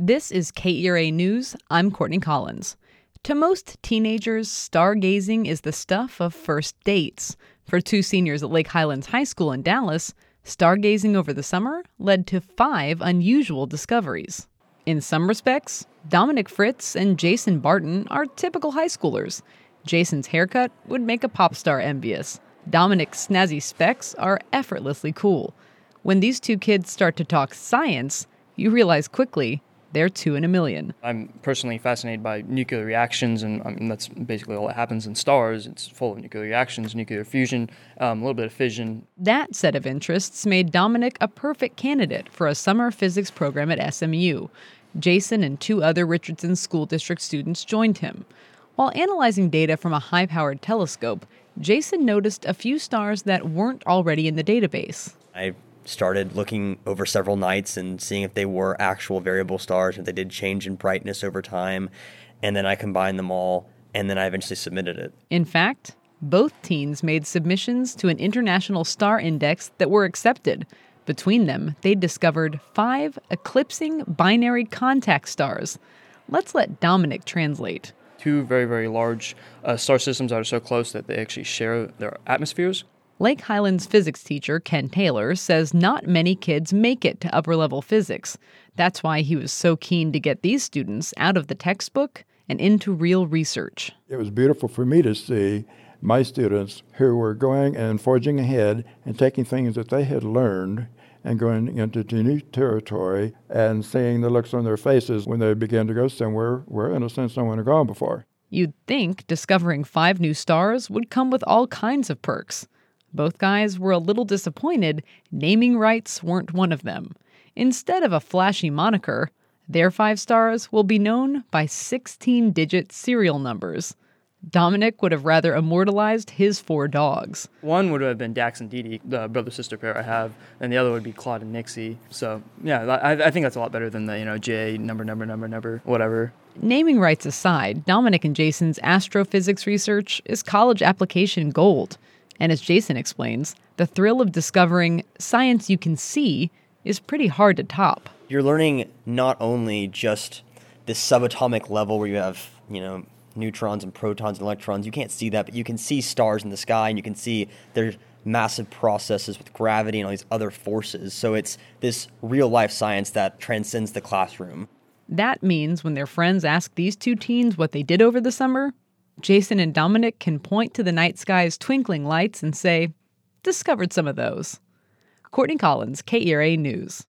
This is KERA News. I'm Courtney Collins. To most teenagers, stargazing is the stuff of first dates. For two seniors at Lake Highlands High School in Dallas, stargazing over the summer led to 5 unusual discoveries. In some respects, Dominic Fritz and Jason Barton are typical high schoolers. Jason's haircut would make a pop star envious. Dominic's snazzy specs are effortlessly cool. When these two kids start to talk science, you realize quickly they're 2 in a million. I'm personally fascinated by nuclear reactions, and that's basically all that happens in stars. It's full of nuclear reactions, nuclear fusion, a little bit of fission. That set of interests made Dominic a perfect candidate for a summer physics program at SMU. Jason and 2 other Richardson School District students joined him. While analyzing data from a high-powered telescope, Jason noticed a few stars that weren't already in the database. I started looking over several nights and seeing if they were actual variable stars, if they did change in brightness over time, and then I combined them all, and then I eventually submitted it. In fact, both teens made submissions to an international star index that were accepted. Between them, they discovered 5 eclipsing binary contact stars. Let's let Dominic translate. 2 very, very large star systems that are so close that they actually share their atmospheres. Lake Highlands physics teacher Ken Taylor says not many kids make it to upper-level physics. That's why he was so keen to get these students out of the textbook and into real research. It was beautiful for me to see my students who were going and forging ahead and taking things that they had learned and going into new territory and seeing the looks on their faces when they began to go somewhere where, in a sense, no one had gone before. You'd think discovering 5 new stars would come with all kinds of perks. Both guys were a little disappointed naming rights weren't one of them. Instead of a flashy moniker, their 5 stars will be known by 16-digit serial numbers. Dominic would have rather immortalized his 4 dogs. One would have been Dax and Dee Dee, the brother-sister pair I have, and the other would be Claude and Nixie. So, yeah, I think that's a lot better than the, J, number, whatever. Naming rights aside, Dominic and Jason's astrophysics research is college application gold. And as Jason explains, the thrill of discovering science you can see is pretty hard to top. You're learning not only just this subatomic level where you have, neutrons and protons and electrons. You can't see that, but you can see stars in the sky, and you can see their massive processes with gravity and all these other forces. So it's this real-life science that transcends the classroom. That means when their friends ask these 2 teens what they did over the summer, Jason and Dominic can point to the night sky's twinkling lights and say, discovered some of those. Courtney Collins, KERA News.